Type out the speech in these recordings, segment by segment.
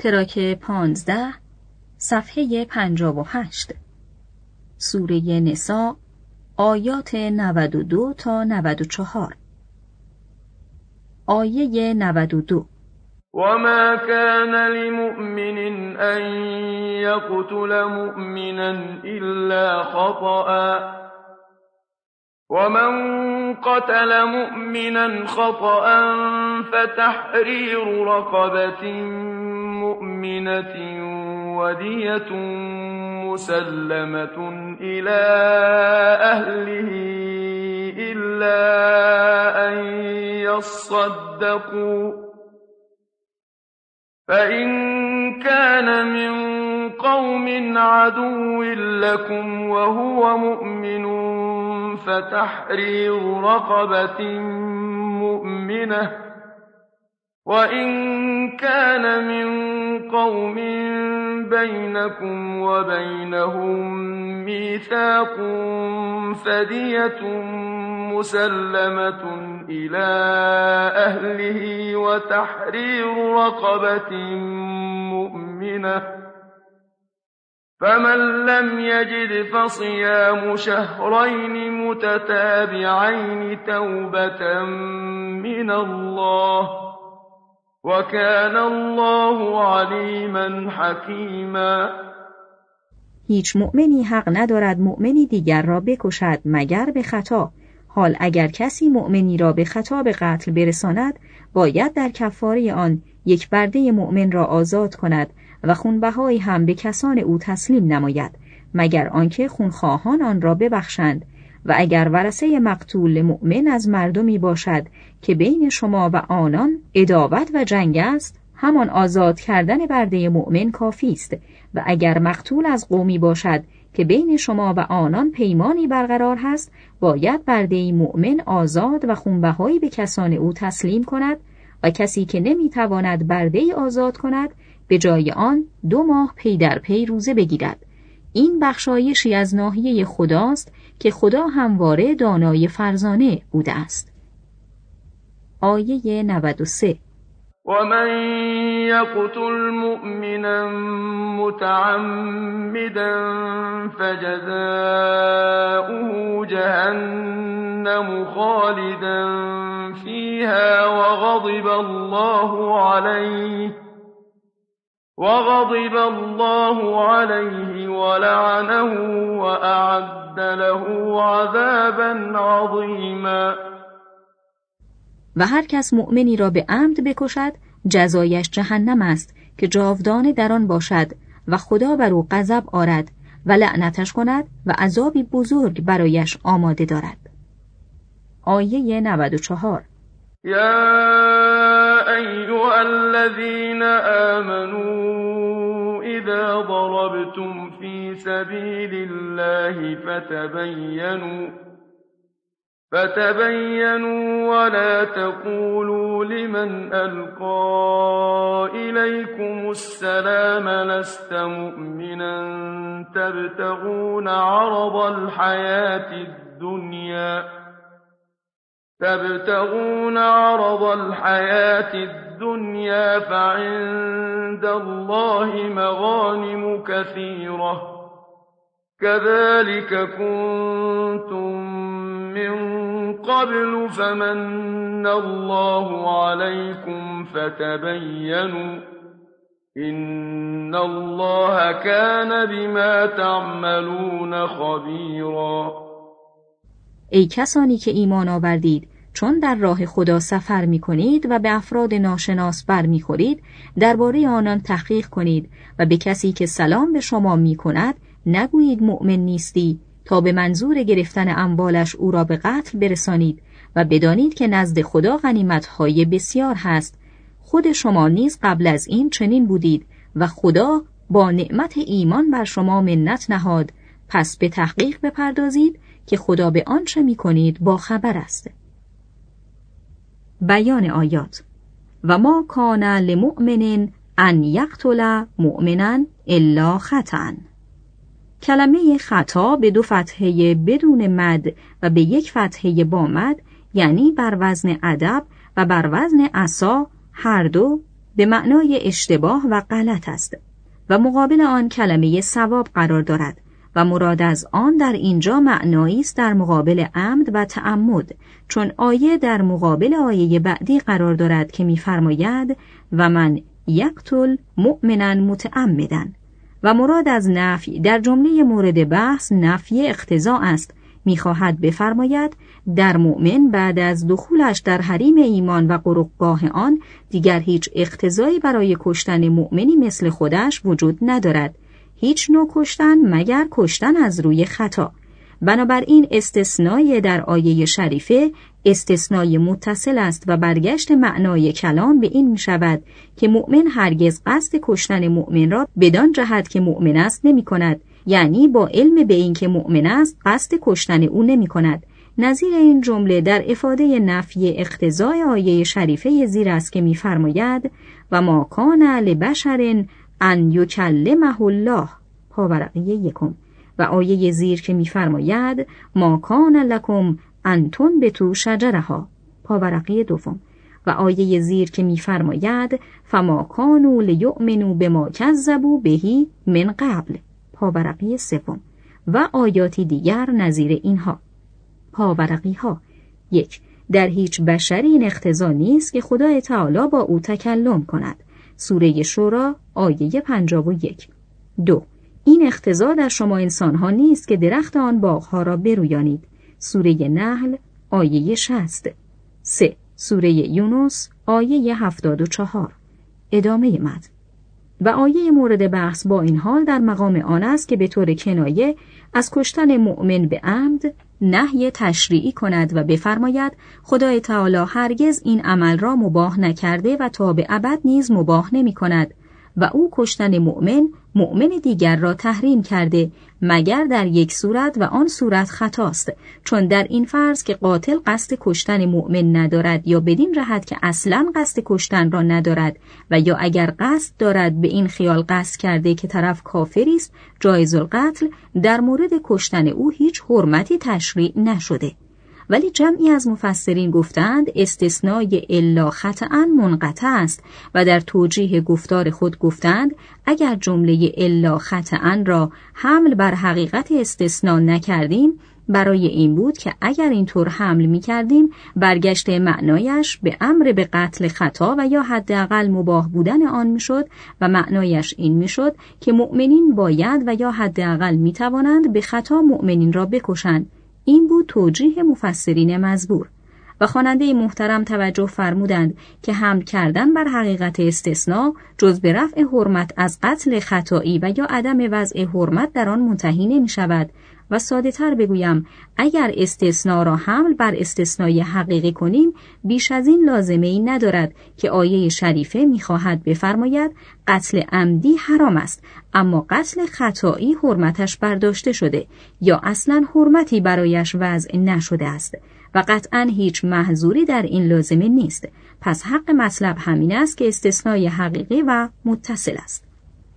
تراک 15 صفحه 58 سوره نساء آیات 92 تا 94 آیه 92 وما كان لمؤمن أن يقتل مؤمنا إلا خطأ ومن قتل مؤمنا خطأ فتحرير رقبة مؤمنة ودية مسلمة إلى أهله إلا أن يصدقوا فإن كان من قوم عدو لكم وهو مؤمن فتحرير رقبة مؤمنة وإن كان من قوم بينكم وبينهم ميثاق فدية مسلمة إلى أهله وتحرير رقبة مؤمنة فمن لم يجد فصيام شهرين متتابعين توبة من الله وكان الله علیما حکیما. هیچ مؤمنی حق ندارد مؤمنی دیگر را بکشد مگر به خطا. حال اگر کسی مؤمنی را به خطا به قتل برساند باید در کفاره آن یک برده مؤمن را آزاد کند و خونبهایی هم به کسان او تسلیم نماید مگر آنکه خونخواهان آن را ببخشند. و اگر ورثه مقتول مؤمن از مردمی باشد که بین شما و آنان عداوت و جنگ است همان آزاد کردن برده مؤمن کافی است. و اگر مقتول از قومی باشد که بین شما و آنان پیمانی برقرار هست باید برده مؤمن آزاد و خونبهایی به کسان او تسلیم کند و کسی که نمیتواند برده آزاد کند به جای آن 2 ماه پی در پی روزه بگیرد. این بخشایشی از ناحیه خداست که خدا همواره دانای فرزانه بوده است. آیه 93 ومن يقتل مؤمنا متعمدا فجزاؤه جهنم خالدا فيها وغضب الله عليه ولعنه وأعد له عذابا عظيما. و هر کس مؤمنی را به عمد بکشد جزایش جهنم است که جاودانه در آن باشد و خدا بر او غضب آرد و لعنتش کند و عذابی بزرگ برایش آماده دارد. آیه 94 یا ایها الذین آمنوا اذا ضربتم فی سبیل الله فتبینوا ولا تقولوا لمن ألقى إليكم السلام لست مؤمنا تبتغون عرض الحياة الدنيا فعند الله مغانم كثيرة كذلك كنتم من قبل فمن الله عليكم فتبينوا إن الله كان بما تعملون خبيرا. ای کسانی که ایمان آوردید چون در راه خدا سفر می کنید و به افراد ناشناس بر می خورید درباره آنان تحقیق کنید و به کسی که سلام به شما می کند نگویید مؤمن نیستی تا به منظور گرفتن اموالش او را به قتل برسانید و بدانید که نزد خدا غنیمت‌های بسیار هست. خود شما نیز قبل از این چنین بودید و خدا با نعمت ایمان بر شما منت نهاد، پس به تحقیق بپردازید که خدا به آنچه می‌کنید با خبر است. بیان آیات و ما کان لمؤمن ان یقتل مؤمنا الا خطأ. کلمه خطا به 2 فتحه بدون مد و به 1 فتحه با مد یعنی بر وزن ادب و بر وزن عصا هر دو به معنای اشتباه و غلط است و مقابل آن کلمه ثواب قرار دارد و مراد از آن در اینجا معنایی است در مقابل عمد و تعمد، چون آیه در مقابل آیه بعدی قرار دارد که می‌فرماید و من یقتل مؤمنا متعمدا و مراد از نفی در جمله مورد بحث نفی اقتضا است. می‌خواهد بفرماید در مؤمن بعد از دخولش در حریم ایمان و قرقگاه آن دیگر هیچ اقتضایی برای کشتن مؤمنی مثل خودش وجود ندارد، هیچ نوع کشتن مگر کشتن از روی خطا. بنابراین استثنای در آیه شریفه استثنای متصل است و برگشت معنای کلام به این می شود که مؤمن هرگز قصد کشتن مؤمن را بدان جهت که مؤمن است نمی کند، یعنی با علم به این که مؤمن است قصد کشتن او نمی کند. نظیر این جمله در افاده نفی اقتضای آیه شریفه زیر است که می فرماید و ما کان لبشر ان یکلمه الله پاورقی 1 و آیه زیر که می فرماید ما کان لکم ان تنبتوا شجرها پاورقی 2 و آیه زیر که می فرماید فما کانوا لیؤمنوا بما کذبوا به من قبل پاورقی 3 و آیاتی دیگر نظیر اینها. پاورقی ها 1. در هیچ بشری این اقتضا نیست که خدای تعالی با او تکلم کند. سوره شورا آیه 51. 2. این اقتضا در شما انسانها نیست که درخت آن باغها را برویانید. سوره نحل آیه 60. 3. سوره یونس آیه 74. ادامه متن. و آیه مورد بحث با این حال در مقام آن است که به طور کنایه از کشتن مؤمن به عمد نهی تشریعی کند و بفرماید خدای تعالی هرگز این عمل را مباح نکرده و تا به ابد نیز مباح نمی کند و او کشتن مؤمن دیگر را تحریم کرده مگر در یک صورت و آن صورت خطاست، چون در این فرض که قاتل قصد کشتن مؤمن ندارد یا بدین جهت که اصلاً قصد کشتن را ندارد و یا اگر قصد دارد به این خیال قصد کرده که طرف کافری است جایز القتل، در مورد کشتن او هیچ حرمتی تشریع نشده. ولی جمعی از مفسرین گفتند استثنای الا خطأ منقطع است و در توجیه گفتار خود گفتند اگر جمله الا خطأ را حمل بر حقیقت استثناء نکردیم برای این بود که اگر اینطور حمل می کردیم برگشت معنایش به امر به قتل خطا و یا حداقل مباح بودن آن می شد و معنایش این می شد که مؤمنین باید و یا حداقل می توانند به خطا مؤمنین را بکشند. این بود توجیه مفسرین مزبور و خواننده محترم توجه فرمودند که حمل کردن بر حقیقت استثناء جز به رفع حرمت از قتل خطایی و یا عدم وضع حرمت در آن منتهی نمی شود و ساده تر بگویم اگر استثناء را حمل بر استثنای حقیقی کنیم بیش از این لازمه ای ندارد که آیه شریفه می‌خواهد بفرماید قتل عمدی حرام است اما قتل خطایی حرمتش برداشته شده یا اصلاً حرمتی برایش وضع نشده است و قطعاً هیچ محظوری در این لازمه نیست. پس حق مطلب همین است که استثنای حقیقی و متصل است.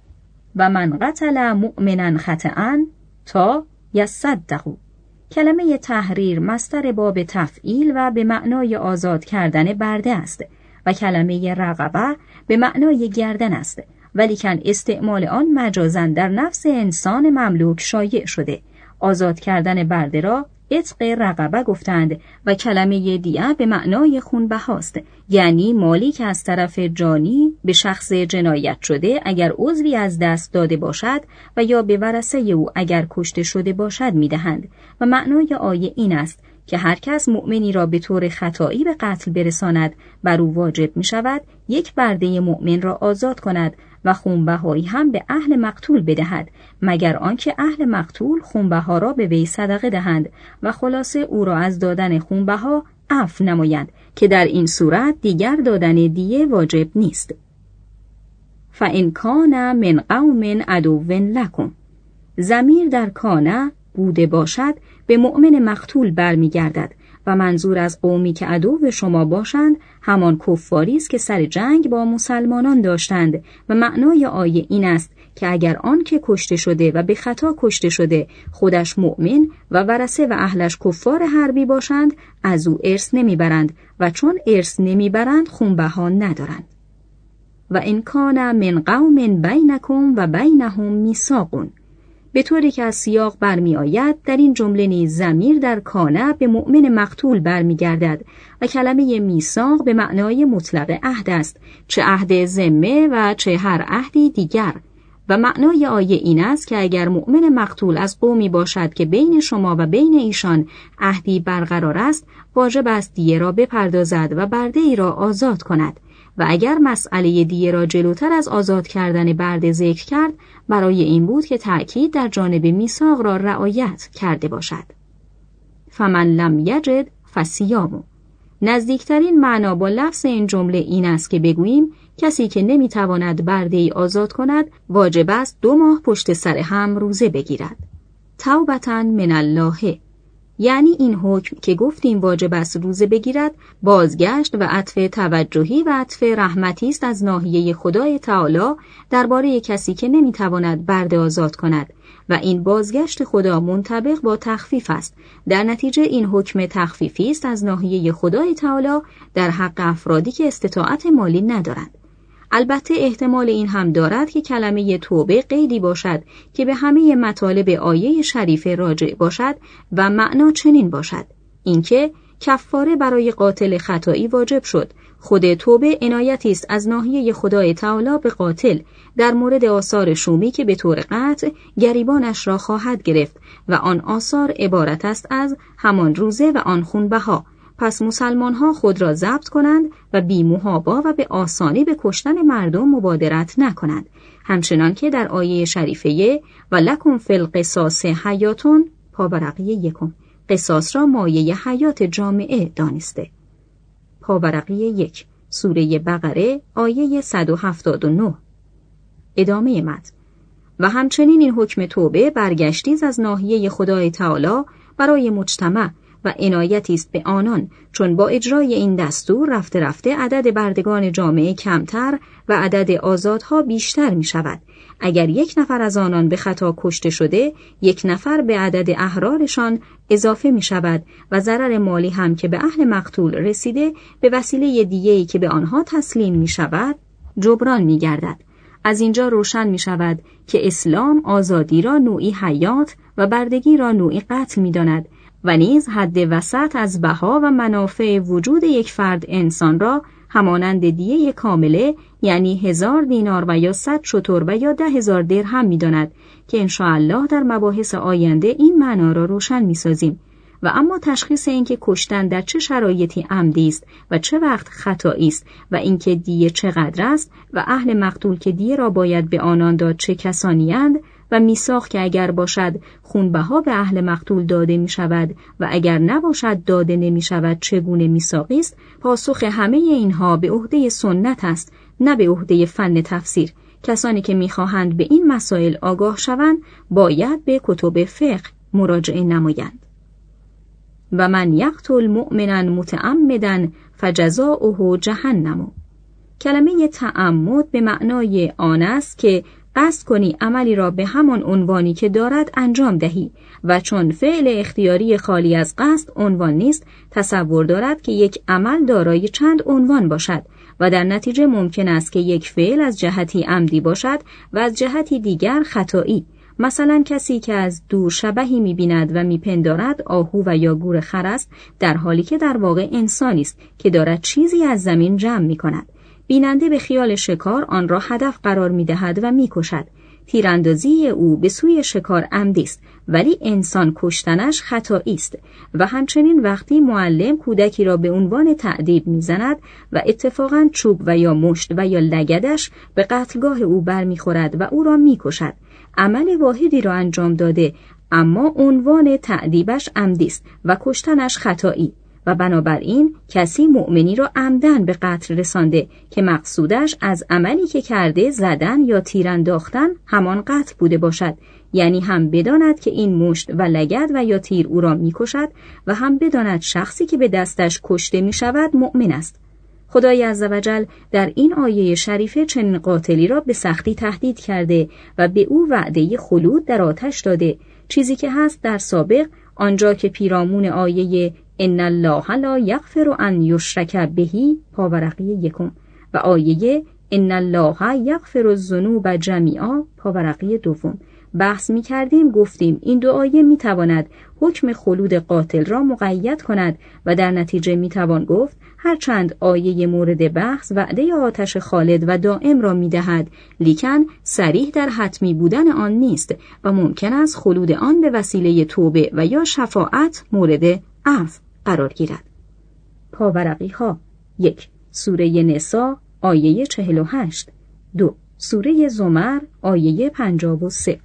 و من قتل مؤمنا خطأ تا یصدقوا. کلمه تحریر مصدر باب تفعیل و به معنای آزاد کردن برده است و کلمه رقبه به معنای گردن است، ولیکن استعمال آن مجازاً در نفس انسان مملوک شایع شده. آزاد کردن برده را عتق رقبه گفتند و کلمه دیه به معنای خونبهاست، یعنی مالی که از طرف جانی به شخص جنایت شده اگر عضوی از دست داده باشد و یا به ورثه او اگر کشته شده باشد میدهند و معنای آیه این است که هر کس مؤمنی را به طور خطایی به قتل برساند بر او واجب می شود یک برده مؤمن را آزاد کند و خونبهایی هم به اهل مقتول بدهد مگر آنکه اهل مقتول خونبها را به وی صدقه دهند و خلاصه او را از دادن خونبها عفو نمایند که در این صورت دیگر دادن دیه واجب نیست. فَإِنْ کَانَ مِنْ قَوْمٍ عَدُوٍّ لَكُمْ. ضمیر در کانه بوده باشد به مؤمن مقتول برمیگردد و منظور از قومی که عدو شما باشند همان کفاری است که سر جنگ با مسلمانان داشتند و معنای آیه این است که اگر آن که کشته شده و به خطا کشته شده خودش مؤمن و ورثه و اهلش کفار حربی باشند از او ارث نمیبرند و چون ارث نمیبرند خونبها ندارند. و ان کان من قوم بینکم و بینهم میثاق، به طوری که از سیاق برمی آید در این جمله نیز ضمیر در کان به مؤمن مقتول برمیگردد و کلمه میثاق به معنای مطلق عهد است، چه عهد ذمه و چه هر عهدی دیگر. و معنای آیه این است که اگر مؤمن مقتول از قومی باشد که بین شما و بین ایشان عهدی برقرار است، واجب است دیه را بپردازد و برده ای را آزاد کند. و اگر مسئله دیه را جلوتر از آزاد کردن برده ذکر کرد، برای این بود که تأکید در جانب میثاق را رعایت کرده باشد. فمن لم یجد فصیام. نزدیکترین معنا با لفظ این جمله این است که بگوییم کسی که نمیتواند برده ای آزاد کند واجب است 2 ماه پشت سر هم روزه بگیرد. توبةً من الله، یعنی این حکم که گفتیم واجب است روزه بگیرد بازگشت و عطف توجهی و عطف رحمتی است از ناحیه خدای تعالی درباره کسی که نمیتواند برده آزاد کند و این بازگشت خدا منطبق با تخفیف است. در نتیجه این حکم تخفیفی است از ناحیه خدای تعالی در حق افرادی که استطاعت مالی ندارند. البته احتمال این هم دارد که کلمه توبه قیدی باشد که به همه مطالب آیه شریفه راجع باشد و معنا چنین باشد: اینکه کفاره برای قاتل خطایی واجب شد. خود توبه عنایتی است از ناحیه خدای تعالی به قاتل در مورد آثار شومی که به طور قطع گریبانش را خواهد گرفت و آن آثار عبارت است از همان روزه و آن خونبها. پس مسلمان ها خود را ضبط کنند و بی محابا و به آسانی به کشتن مردم مبادرت نکنند، همچنان که در آیه شریفه و لکم فی القصاص حیاتون پاورقی 1 قصاص را مایه حیات جامعه دانسته. پاورقی 1 سوره بقره آیه 179. ادامه متن. و همچنین این حکم توبه برگشتیز از ناحیه خدای تعالی برای مجتمع و عنایتی است به آنان، چون با اجرای این دستور رفته رفته عدد بردگان جامعه کمتر و عدد آزادها بیشتر می شود. اگر 1 نفر از آنان به خطا کشته شده، 1 نفر به عدد احرارشان اضافه می شود و ضرر مالی هم که به اهل مقتول رسیده به وسیله دیه‌ای که به آنها تسلیم می شود جبران می گردد. از اینجا روشن می شود که اسلام آزادی را نوعی حیات و بردگی را نوعی قتل می داند و نیز حد وسط از بها و منافع وجود یک فرد انسان را همانند دیه کامله، یعنی 1000 دینار و یا 100 شتر و یا 10,000 درهم می داند که انشاءالله در مباحث آینده این معنا را روشن می سازیم. و اما تشخیص اینکه کشتن در چه شرایطی عمدی است و چه وقت خطایی است و اینکه دیه چقدر است و اهل مقتول که دیه را باید به آنان داد چه کسانی اند و میثاق که اگر باشد خونبها به اهل مقتول داده می شود و اگر نباشد داده نمی شود چگونه میثاقی است، پاسخ همه اینها به عهده سنت است، نه به عهده فن تفسیر. کسانی که می خواهند به این مسائل آگاه شوند باید به کتب فقه مراجعه نمایند. و من یقتل مؤمنا متعمدا فجزاؤه جهنم. کلمه تعمد به معنای آن است که قصد کنی عملی را به همان عنوانی که دارد انجام دهی و چون فعل اختیاری خالی از قصد عنوان نیست، تصور دارد که یک عمل دارای چند عنوان باشد و در نتیجه ممکن است که یک فعل از جهتی عمدی باشد و از جهتی دیگر خطایی. مثلا کسی که از دور شبحی می‌بیند و می‌پندارد آهو و یا گور خر است، در حالی که در واقع انسانی است که دارد چیزی از زمین جمع می‌کند. بیننده به خیال شکار آن را هدف قرار می‌دهد و می‌کشد. تیراندازی او به سوی شکار عمدی است، ولی انسان کشتنش خطایی است. و همچنین وقتی معلم کودکی را به عنوان تأدیب می‌زند و اتفاقاً چوب و یا مشت و یا لگدش به قتلگاه او برمی‌خورد و او را می‌کشد، عمل واحدی را انجام داده، اما عنوان تأدیبش عمدی است و کشتنش خطایی. و بنابراین کسی مؤمنی را عمدن به قتل رسانده که مقصودش از عملی که کرده زدن یا تیر انداختن همان قتل بوده باشد، یعنی هم بداند که این مشت و لگد و یا تیر او را می‌کشد و هم بداند شخصی که به دستش کشته می‌شود مؤمن است. خدای عزوجل در این آیه شریفه چنین قاتلی را به سختی تهدید کرده و به او وعده خلود در آتش داده، چیزی که هست در سابق آنجا که پیرامون آیه ان الله لا یغفر ان یشرک به پاورقی 1 و آیه ان الله یغفر الذنوب جمیعا پاورقی دوم بحث می کردیم گفتیم این دو آیه می تواند حکم خلود قاتل را مقید کند و در نتیجه می توان گفت هرچند آیه مورد بحث وعده آتش خالد و دائم را می دهد لیکن صریح در حتمی بودن آن نیست و ممکن است خلود آن به وسیله توبه و یا شفاعت مورد عفو قرار گیرد. پاورقی ها 1. سوره نساء آیه 48 2. سوره زمر آیه 53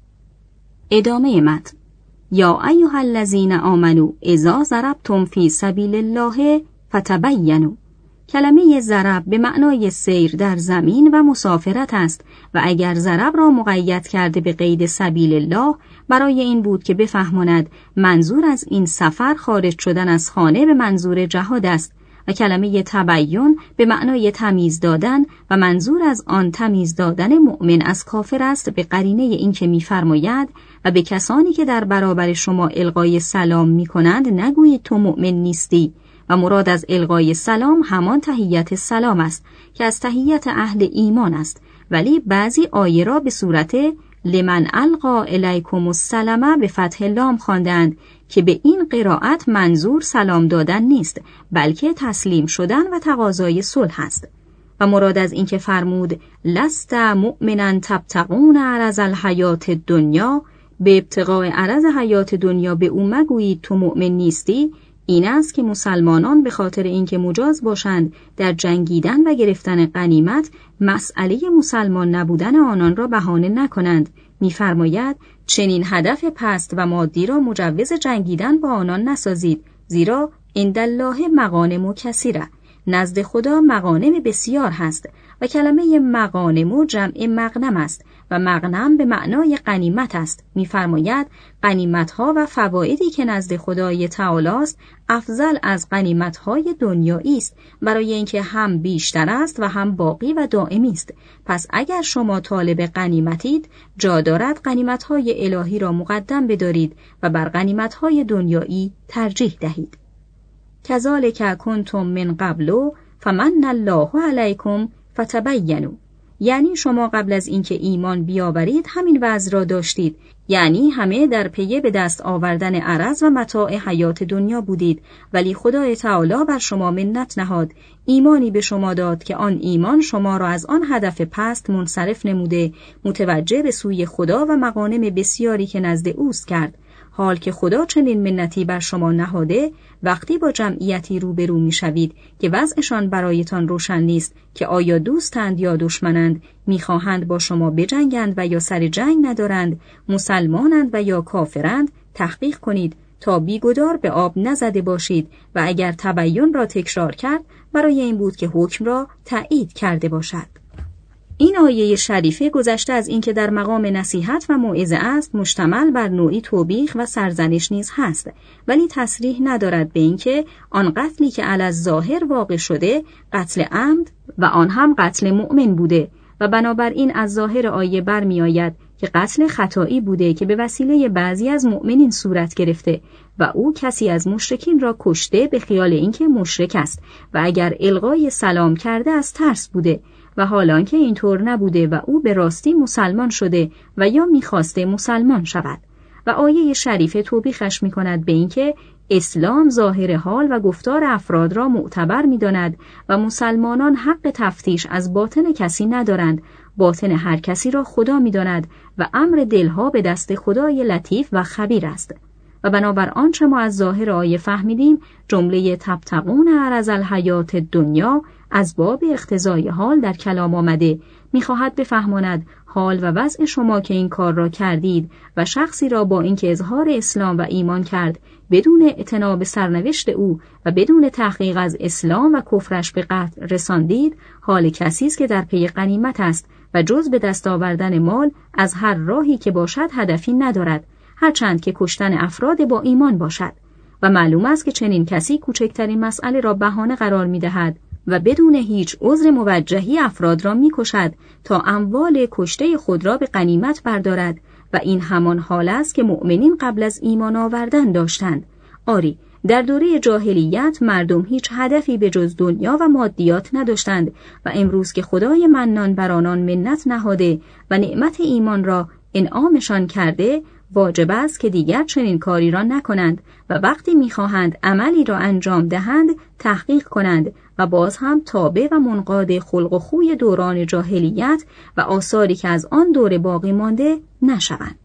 ادامه متن یا ایها الذین آمنوا اذا ضربتم فی سبیل الله فتبینوا. کلمه ضرب به معنای سیر در زمین و مسافرت است و اگر ضرب را مقید کرده به قید سبیل الله برای این بود که بفهماند منظور از این سفر خارج شدن از خانه به منظور جهاد است و کلمه تبین به معنای تمیز دادن و منظور از آن تمیز دادن مؤمن از کافر است به قرینه این که می‌فرماید و به کسانی که در برابر شما القای سلام می‌کنند نگویید تو مؤمن نیستی و مراد از القای سلام همان تحیت سلام است که از تحیت اهل ایمان است ولی بعضی آیه را به صورت لمن القا الیکم السلام به فتح لام خواندند که به این قرائت منظور سلام دادن نیست بلکه تسلیم شدن و تقاضای صلح است و مراد از این که فرمود لست مؤمنا تبتغون عرض الحیات الدنیا به ابتغاء عرض حیات دنیا به او مگویید تو مؤمن نیستی این است که مسلمانان به خاطر اینکه مجاز باشند در جنگیدن و گرفتن غنیمت مسئله مسلمان نبودن آنان را بهانه نکنند. می‌فرماید چنین هدف پست و مادی را مجوز جنگیدن با آنان نسازید زیرا عند الله مغانم کثیره نزد خدا مغانم بسیار هست و کلمه مغانم جمع مغنم است و مغنم به معنای غنیمت است. می‌فرماید غنیمت‌ها و فوایدی که نزد خدای تعالی است افضل از غنیمت‌های دنیایی است برای اینکه هم بیشتر است و هم باقی و دائمی است. پس اگر شما طالب غنیمتید جا دارد غنیمت‌های الهی را مقدم بدارید و بر غنیمت‌های دنیایی ترجیح دهید. کذالک کنتم من قبل فمن الله علیکم فتبینوا. یعنی شما قبل از اینکه ایمان بیاورید همین وضع را داشتید، یعنی همه در پی به دست آوردن عرض و متاع حیات دنیا بودید، ولی خدای تعالی بر شما منت نهاد، ایمانی به شما داد که آن ایمان شما را از آن هدف پست منصرف نموده متوجه به سوی خدا و مغانم بسیاری که نزد اوست کرد. حال که خدا چنین منتی بر شما نهاده، وقتی با جمعیتی روبرو می‌شوید که وضعشان برایتان روشن نیست که آیا دوستند یا دشمنند، می‌خواهند با شما بجنگند و یا سر جنگ ندارند، مسلمانند و یا کافرند، تحقیق کنید تا بیگدار به آب نزده باشید و اگر تبین را تکرار کرد برای این بود که حکم را تایید کرده باشد. این آیه شریفه گذشته از اینکه در مقام نصیحت و موعظه است مشتمل بر نوعی توبیخ و سرزنش نیز هست، ولی تصریح ندارد به اینکه آن قتلی که علی الظاهر واقع شده قتل عمد و آن هم قتل مؤمن بوده و بنابراین از ظاهر آیه برمی آید که قتل خطایی بوده که به وسیله بعضی از مؤمنین صورت گرفته و او کسی از مشرکین را کشته به خیال اینکه مشرک است و اگر القای سلام کرده از ترس بوده و حالان که اینطور نبوده و او به راستی مسلمان شده و یا می‌خواسته مسلمان شود. و آیه شریفه توبیخش می‌کند به اینکه اسلام ظاهر حال و گفتار افراد را معتبر می‌داند و مسلمانان حق تفتیش از باطن کسی ندارند، باطن هر کسی را خدا می‌داند و امر دلها به دست خدای لطیف و خبیر است. و بنابر آنچه ما از ظاهر آیه فهمیدیم جمله تبتغون عرض الحیات الدنیا از باب اقتضای حال در کلام آمده، می‌خواهد بفهماند حال و وضع شما که این کار را کردید و شخصی را با اینکه اظهار اسلام و ایمان کرد بدون اعتنا به سرنوشت او و بدون تحقیق از اسلام و کفرش به قتل رساندید، حال کسی است که در پی غنیمت است و جز به دست آوردن مال از هر راهی که باشد هدفی ندارد، هرچند که کشتن افراد با ایمان باشد. و معلوم است که چنین کسی کوچکترین مسئله را بهانه قرار می‌دهد و بدون هیچ عذر موجهی افراد را می‌کشد تا اموال کشته خود را به غنیمت بردارد و این همان حال است که مؤمنین قبل از ایمان آوردن داشتند. آری، در دوره جاهلیت مردم هیچ هدفی به جز دنیا و مادیات نداشتند و امروز که خدای منان بر آنان منت نهاده و نعمت ایمان را انعامشان کرده، واجب است که دیگر چنین کاری را نکنند و وقتی می‌خواهند عملی را انجام دهند تحقیق کنند و باز هم تابع و منقاد خلق و خوی دوران جاهلیت و آثاری که از آن دوره باقی مانده نشوند.